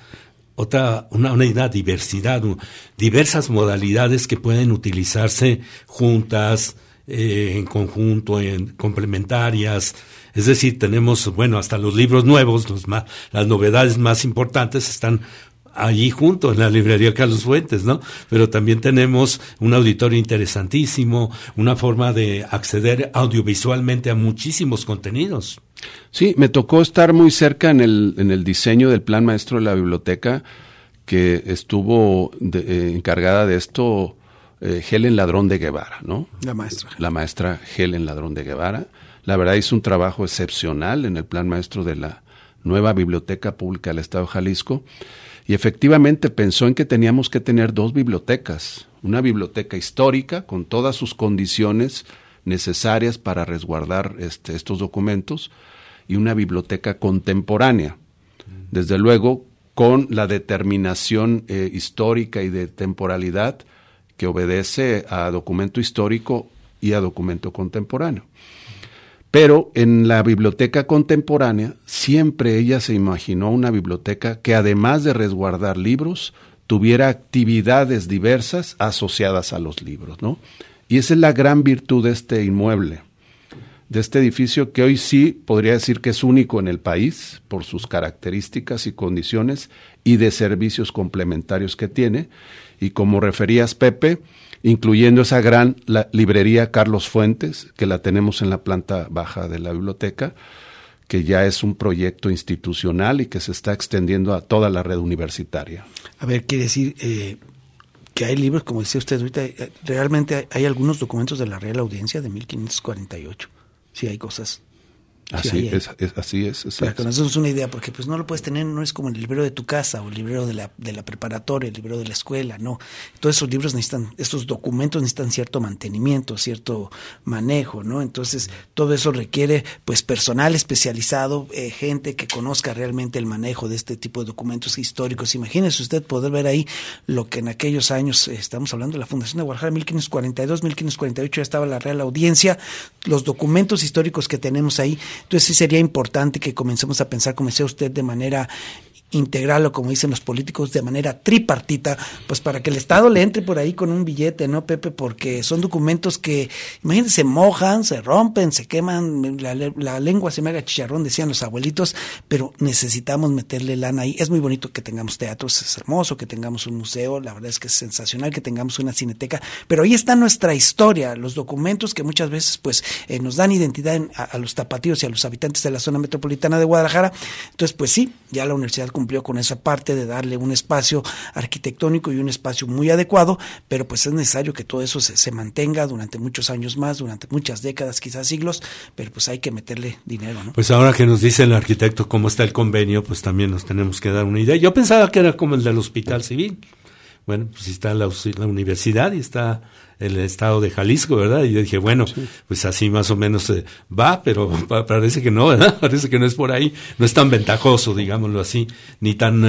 una diversidad, diversas modalidades que pueden utilizarse juntas, en conjunto, en complementarias. Es decir, tenemos, hasta los libros nuevos, las novedades más importantes están allí junto en la librería Carlos Fuentes, ¿no? Pero también tenemos un auditorio interesantísimo, una forma de acceder audiovisualmente a muchísimos contenidos. Sí, me tocó estar muy cerca en el diseño del plan maestro de la biblioteca, que estuvo encargada de esto Helen Ladrón de Guevara, ¿no? La maestra Helen Ladrón de Guevara. La verdad hizo un trabajo excepcional en el plan maestro de la nueva Biblioteca Pública del Estado de Jalisco, y efectivamente pensó en que teníamos que tener 2 bibliotecas, una biblioteca histórica con todas sus condiciones necesarias para resguardar estos documentos, y una biblioteca contemporánea, desde luego con la determinación histórica y de temporalidad que obedece a documento histórico y a documento contemporáneo. Pero en la biblioteca contemporánea siempre ella se imaginó una biblioteca que, además de resguardar libros, tuviera actividades diversas asociadas a los libros, ¿no? Y esa es la gran virtud de este inmueble, de este edificio, que hoy sí podría decir que es único en el país por sus características y condiciones y de servicios complementarios que tiene. Y como referías, Pepe, incluyendo esa gran librería Carlos Fuentes, que la tenemos en la planta baja de la biblioteca, que ya es un proyecto institucional y que se está extendiendo a toda la red universitaria. A ver, quiere decir que hay libros, como decía usted ahorita, realmente hay algunos documentos de la Real Audiencia de 1548. Sí, hay cosas. Así es. Para que nos demos una idea, porque pues no lo puedes tener, no es como el librero de tu casa o el librero de la preparatoria, el librero de la escuela, no. Todos esos libros estos documentos necesitan cierto mantenimiento, cierto manejo, ¿no? Entonces, todo eso requiere pues personal especializado, gente que conozca realmente el manejo de este tipo de documentos históricos. Imagínese usted poder ver ahí lo que en aquellos años, estamos hablando de la Fundación de Guadalajara, 1542, 1548 ya estaba la Real Audiencia, los documentos históricos que tenemos ahí, Entonces sí sería importante que comencemos a pensar, como decía usted, de manera integral, o como dicen los políticos, de manera tripartita, pues para que el Estado le entre por ahí con un billete, ¿no, Pepe? Porque son documentos que, imagínense, se mojan, se rompen, se queman, la lengua se me haga chicharrón, decían los abuelitos, pero necesitamos meterle lana ahí. Es muy bonito que tengamos teatros, es hermoso que tengamos un museo, la verdad es que es sensacional que tengamos una cineteca, pero ahí está nuestra historia, los documentos que muchas veces pues nos dan identidad a los tapatíos y a los habitantes de la zona metropolitana de Guadalajara. Entonces pues sí, ya la universidad cumplió con esa parte de darle un espacio arquitectónico y un espacio muy adecuado, pero pues es necesario que todo eso se mantenga durante muchos años más, durante muchas décadas, quizás siglos, pero pues hay que meterle dinero, ¿no? Pues ahora que nos dice el arquitecto cómo está el convenio, pues también nos tenemos que dar una idea. Yo pensaba que era como el del Hospital Civil. Bueno, pues está la universidad y está el estado de Jalisco, ¿verdad? Y yo dije, bueno, pues así más o menos va, pero parece que no, ¿verdad? Parece que no es por ahí, no es tan ventajoso, digámoslo así, ni tan,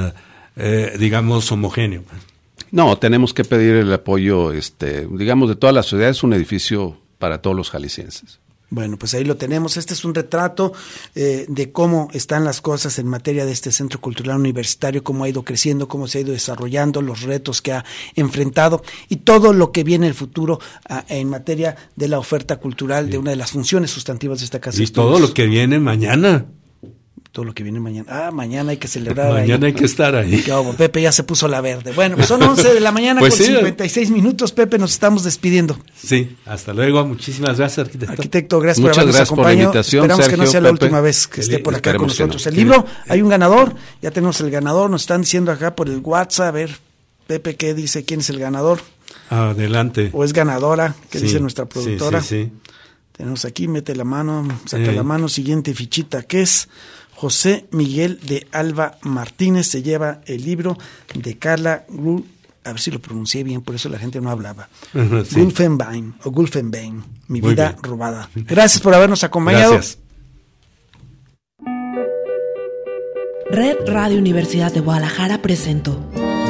digamos, homogéneo. No, tenemos que pedir el apoyo, digamos, de toda la sociedad. Es un edificio para todos los jaliscienses. Bueno, pues ahí lo tenemos. Este es un retrato de cómo están las cosas en materia de este Centro Cultural Universitario, cómo ha ido creciendo, cómo se ha ido desarrollando, los retos que ha enfrentado y todo lo que viene en el futuro en materia de la oferta cultural, de una de las funciones sustantivas de esta casa. Y todo lo que viene mañana. Todo lo que viene mañana. Mañana hay que celebrar. Mañana hay que estar ahí. Pepe ya se puso la verde. Bueno, pues son 11 de la mañana pues con 56 minutos, Pepe, nos estamos despidiendo. Sí, hasta luego. Muchísimas gracias, arquitecto. Arquitecto, gracias por habernos acompañado. Por la invitación, esperamos Sergio, que no sea la Pepe. última vez que esté por acá con nosotros. No. El libro, hay un ganador, ya tenemos el ganador, nos están diciendo acá por el WhatsApp. A ver, Pepe, ¿qué dice? ¿Quién es el ganador? Adelante. ¿O es ganadora? ¿Qué dice nuestra productora? Sí. Tenemos aquí, mete la mano, saca la mano, siguiente fichita, ¿qué es? José Miguel de Alba Martínez se lleva el libro de Carla a ver si lo pronuncié bien, por eso la gente no hablaba. Sí. Gulfenbein, Mi Muy vida bien. robada. Gracias por habernos acompañado. Gracias. Red Radio Universidad de Guadalajara presentó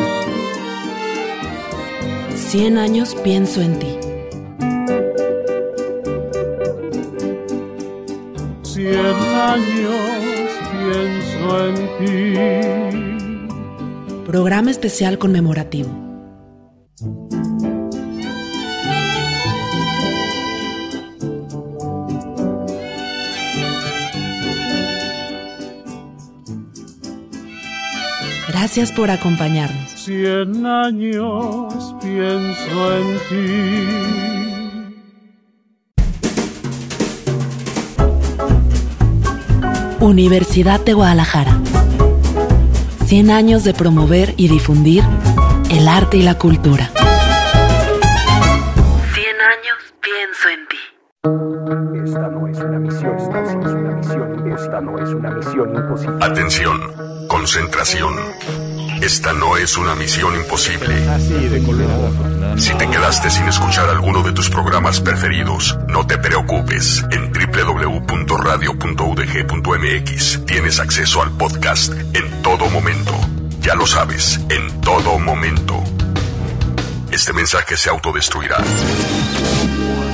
100 años pienso en ti. 100 años pienso en ti. Programa especial conmemorativo. Gracias por acompañarnos. 100 años pienso en ti. Universidad de Guadalajara. 100 años de promover y difundir el arte y la cultura. 100 años pienso en ti. Esta no es una misión, esta no es una misión imposible. Atención, concentración. Esta no es una misión imposible. Si te quedaste sin escuchar alguno de tus programas preferidos, no te preocupes. En www.radio.udg.mx tienes acceso al podcast en todo momento. Ya lo sabes, en todo momento. Este mensaje se autodestruirá.